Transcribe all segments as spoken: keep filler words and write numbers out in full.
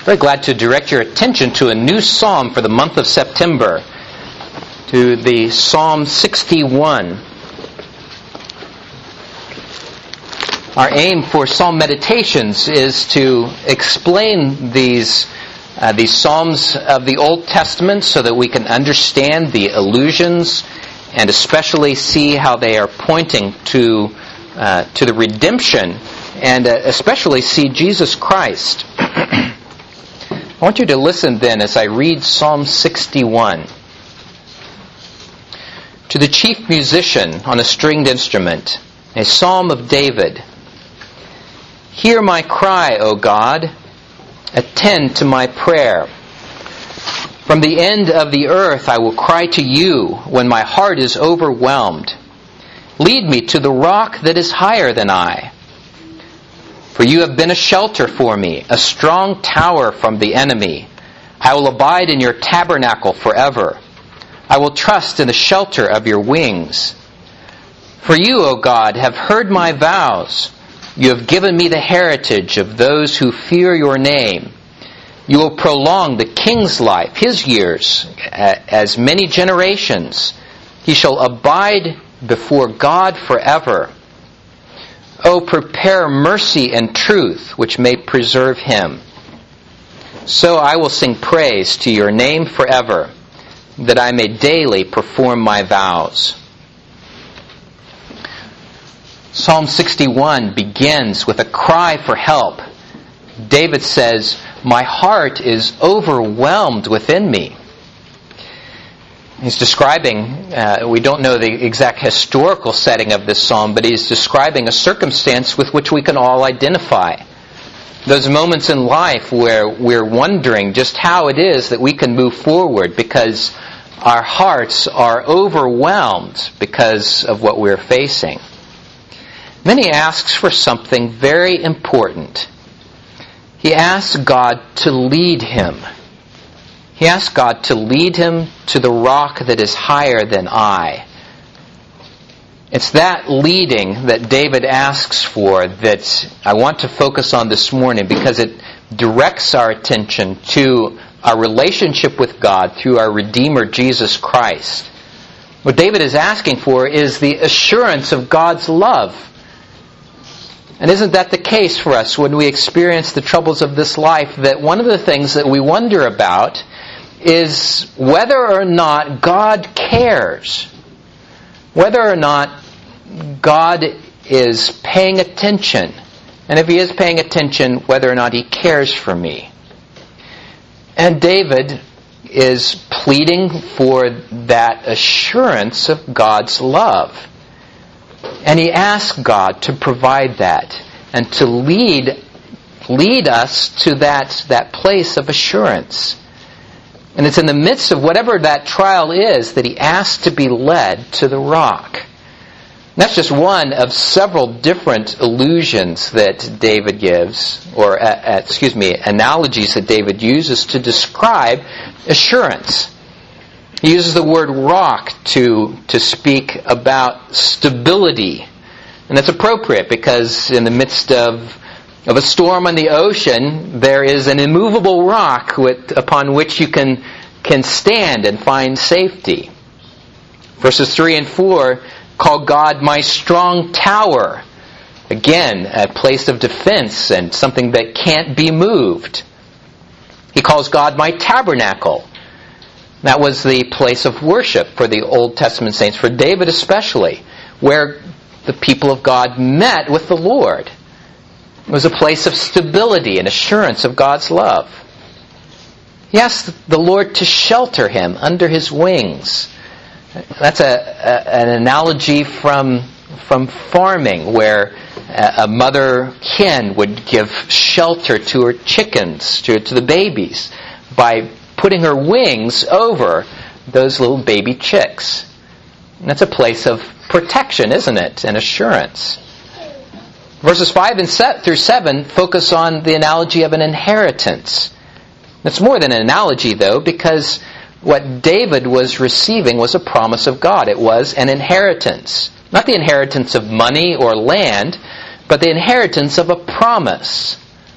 Very glad to direct your attention to a new psalm for the month of September, to the Psalm sixty-one. Our aim for Psalm Meditations is to explain these uh, these Psalms of the Old Testament so that we can understand the allusions and especially see how they are pointing to uh, to the redemption and uh, especially see Jesus Christ. I want you to listen then as I read Psalm sixty-one. To the chief musician on a stringed instrument, a psalm of David. Hear my cry, O God. Attend to my prayer. From the end of the earth I will cry to you when my heart is overwhelmed. Lead me to the rock that is higher than I. For you have been a shelter for me, a strong tower from the enemy. I will abide in your tabernacle forever. I will trust in the shelter of your wings. For you, O God, have heard my vows. You have given me the heritage of those who fear your name. You will prolong the king's life, his years, as many generations. He shall abide before God forever. O prepare mercy and truth, which may preserve him. So I will sing praise to your name forever, that I may daily perform my vows. Psalm sixty-one begins with a cry for help. David says, "My heart is overwhelmed within me." He's describing, uh, we don't know the exact historical setting of this psalm, but he's describing a circumstance with which we can all identify. Those moments in life where we're wondering just how it is that we can move forward because our hearts are overwhelmed because of what we're facing. Then he asks for something very important. He asks God to lead him. He asks God to lead him to the rock that is higher than I. It's that leading that David asks for that I want to focus on this morning because it directs our attention to our relationship with God through our Redeemer, Jesus Christ. What David is asking for is the assurance of God's love. And isn't that the case for us when we experience the troubles of this life, that one of the things that we wonder about is whether or not God cares, whether or not God is paying attention, and if he is paying attention, whether or not he cares for me. And David is pleading for that assurance of God's love. And he asks God to provide that and to lead lead us to that, that place of assurance. And it's in the midst of whatever that trial is that he asks to be led to the rock. And that's just one of several different allusions that David gives, or uh, uh, excuse me, analogies that David uses to describe assurance. He uses the word rock to, to speak about stability. And that's appropriate because in the midst of of a storm on the ocean, there is an immovable rock with, upon which you can, can stand and find safety. Verses three and four call God my strong tower. Again, a place of defense and something that can't be moved. He calls God my tabernacle. That was the place of worship for the Old Testament saints, for David especially, where the people of God met with the Lord. It was a place of stability and assurance of God's love. He asked the Lord to shelter him under his wings. That's a, a, an analogy from, from farming, where a mother hen would give shelter to her chickens, to, to the babies, by putting her wings over those little baby chicks. And that's a place of protection, isn't it? And assurance. Verses five and through seven focus on the analogy of an inheritance. It's more than an analogy, though, because what David was receiving was a promise of God. It was an inheritance. Not the inheritance of money or land, but the inheritance of a promise.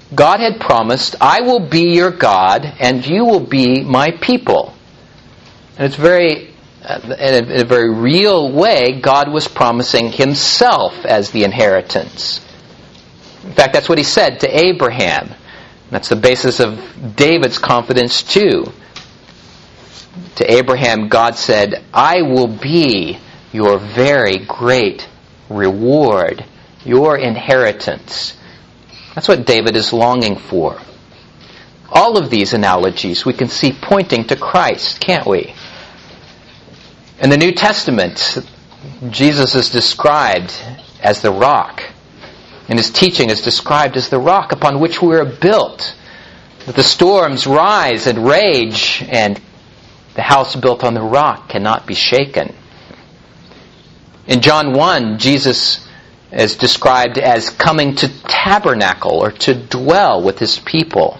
God had promised, I will be your God and you will be my people. And it's very, in a, in a very real way, God was promising himself as the inheritance. In fact, that's what he said to Abraham. That's the basis of David's confidence too. To Abraham, God said, I will be your very great reward, your inheritance. That's what David is longing for. All of these analogies we can see pointing to Christ, can't we? In the New Testament, Jesus is described as the rock. And his teaching is described as the rock upon which we are built. That the storms rise and rage, and the house built on the rock cannot be shaken. In John one, Jesus is described as coming to tabernacle or to dwell with his people.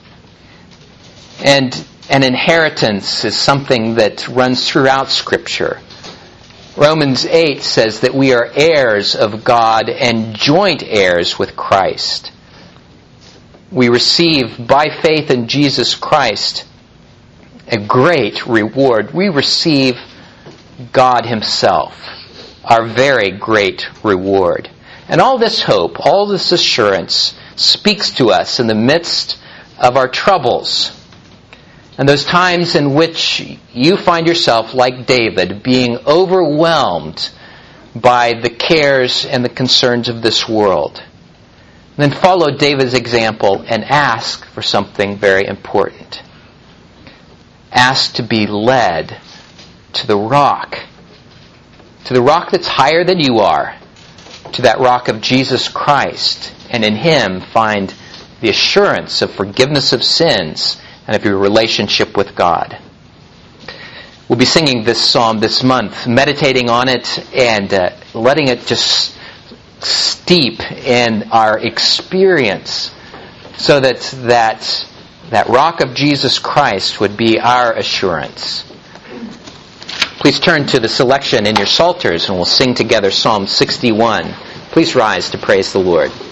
And an inheritance is something that runs throughout Scripture. Romans eight says that we are heirs of God and joint heirs with Christ. We receive, by faith in Jesus Christ, a great reward. We receive God himself, our very great reward. And all this hope, all this assurance speaks to us in the midst of our troubles. And those times in which you find yourself, like David, being overwhelmed by the cares and the concerns of this world. Then follow David's example and ask for something very important. Ask to be led to the rock. To the rock that's higher than you are. To that rock of Jesus Christ. And in him find the assurance of forgiveness of sins and of your relationship with God. We'll be singing this psalm this month, meditating on it and uh, letting it just steep in our experience so that, that that rock of Jesus Christ would be our assurance. Please turn to the selection in your psalters and we'll sing together Psalm sixty-one. Please rise to praise the Lord.